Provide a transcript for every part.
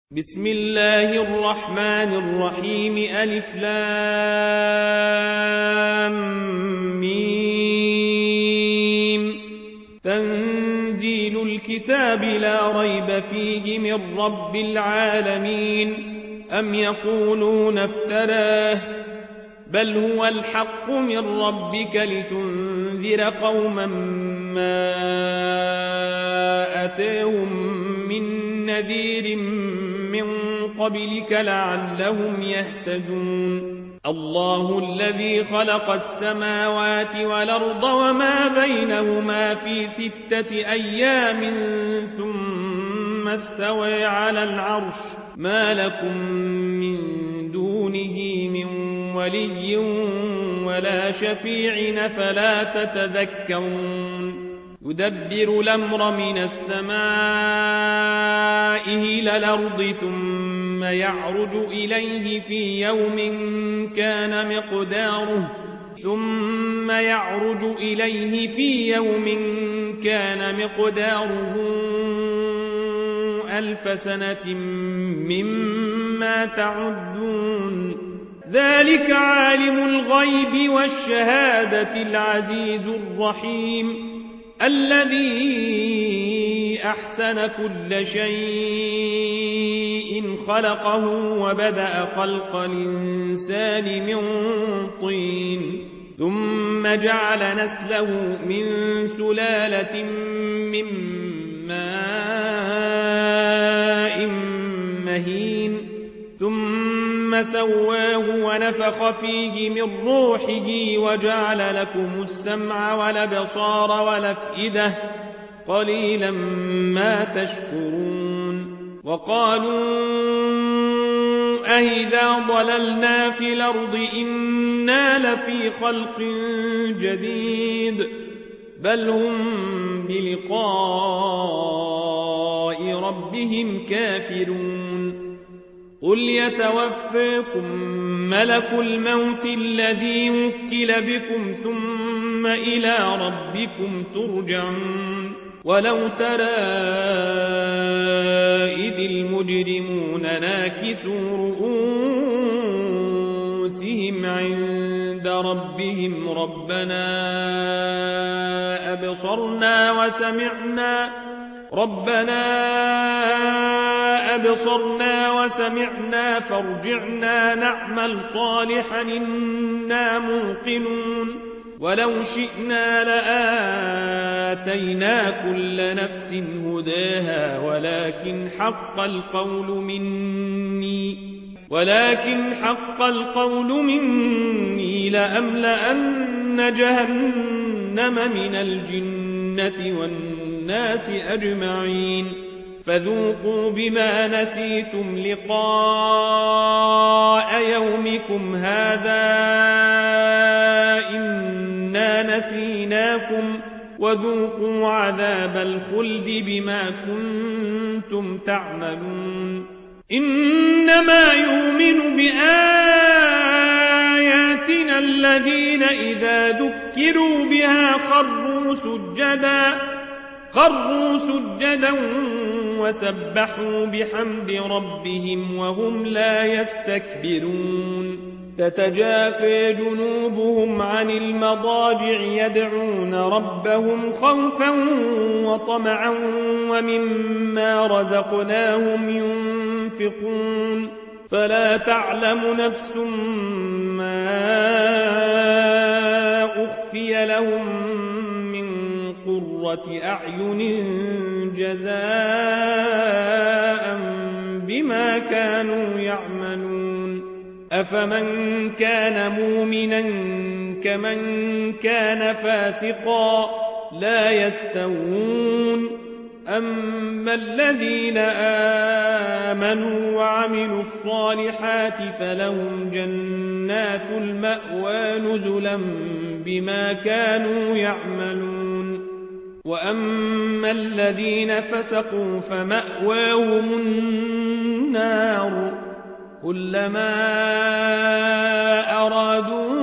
بسم الله الرحمن الرحيم ألف لام ميم تنزيل الكتاب لا ريب فيه من رب العالمين أم يقولون افتراه بل هو الحق من ربك لتنذر قوما ما أتاهم من نذير من قبلك لعلهم يهتدون الله الذي خلق السماوات والأرض وما بينهما في 6 أيام ثم استوى على العرش ما لكم من دونه من ولي ولا شفيع فلا تتذكرون يدبر الأمر من السماء إلى الأرض ثم يعرج إليه في يوم كان مقداره 1000 سنة مما تعدون ذلك عالم الغيب والشهادة العزيز الرحيم الذي أحسن كل شيء خلقه وبدأ خلق الإنسان من طين ثم جعل نسله من سلالة من ماء مهين ثم سواه ونفخ فيه من روحه وجعل لكم السمع والأبصار والأفئدة قليلا ما تشكرون وقالوا أإذا ضللنا في الأرض إنا لفي خلق جديد بل هم بلقاء ربهم كافرون قل يتوفاكم ملك الموت الذي وكل بكم ثم إلى ربكم ترجعون ولو ترى إذ المجرمون ناكسوا رؤوسهم عند ربهم ربنا أبصرنا وسمعنا فارجعنا نعمل صالحا إنا موقنون ولو شئنا لآتينا كل نفس هداها ولكن حق القول مني لأملأن جهنم من الجنة والناس أجمعين فذوقوا بما نسيتم لقاء يومكم هذا إنا نسيناكم وذوقوا عذاب الخلد بما كنتم تعملون إنما يؤمن بآياتنا الذين إذا ذكروا بها خروا سجدا وسبحوا بحمد ربهم وهم لا يستكبرون تتجافى جنوبهم عن المضاجع يدعون ربهم خوفا وطمعا ومما رزقناهم ينفقون فلا تعلم نفس ما أخفي لهم من قرة أعين جزاء بما كانوا يعملون أفمن كان مؤمنا كمن كان فاسقا لا يستوون أما الذين آمنوا وعملوا الصالحات فلهم جنات المأوى نزلا بما كانوا يعملون وأما الذين فسقوا فمأواهم النار كلما أرادوا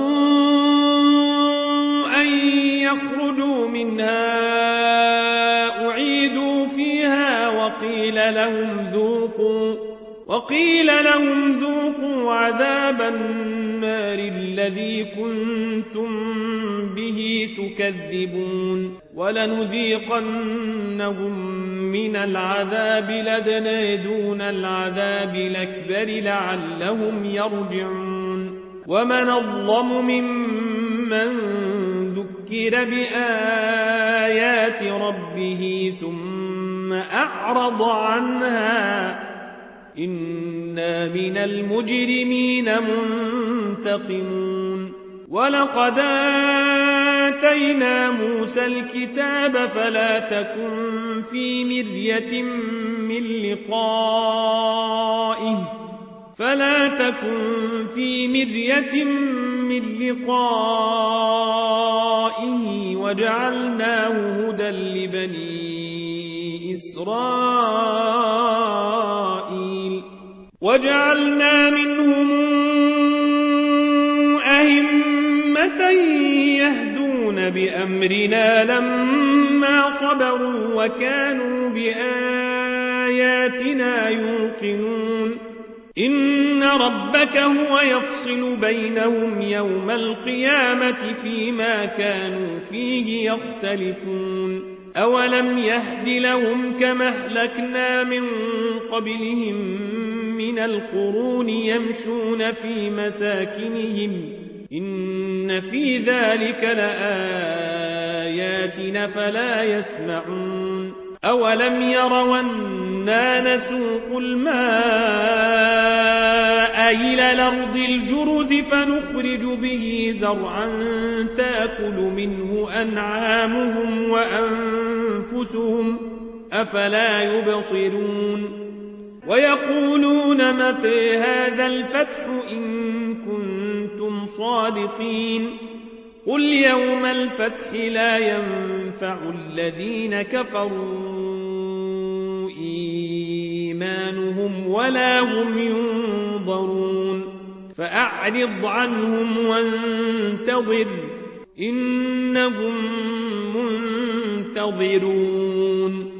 أن يخرجوا منها أعيدوا فيها وقيل لهم وقيل لهم ذوقوا عذاب النار الذي كنتم به تكذبون ولنذيقنهم من العذاب الأدنى دون العذاب الأكبر لعلهم يرجعون ومن أظلم ممن ذكر بآيات ربه ثم أعرض عنها إنا من المجرمين منتقمون ولقد آتينا موسى الكتاب فلا تكن في مرية من لقائه وجعلناه هدى لبني إسرائيل وجعلنا منهم أئمة يهدون بأمرنا لما صبروا وكانوا بآياتنا يوقنون إن ربك هو يفصل بينهم يوم القيامة فيما كانوا فيه يختلفون أولم يهد لهم كما أهلكنا من قبلهم من القرون يمشون في مساكنهم إن في ذلك لآيات فلا يسمعون أولم يروا أنا نسوق الماء إلى الأرض الجرز فنخرج به زرعا تأكل منه أنعامهم وأنفسهم أفلا يبصرون ويقولون متى هذا الفتح إن كنتم صادقين قل يوم الفتح لا ينفع الذين كفروا إيمانهم ولا هم ينظرون فأعرض عنهم وانتظر إنهم منتظرون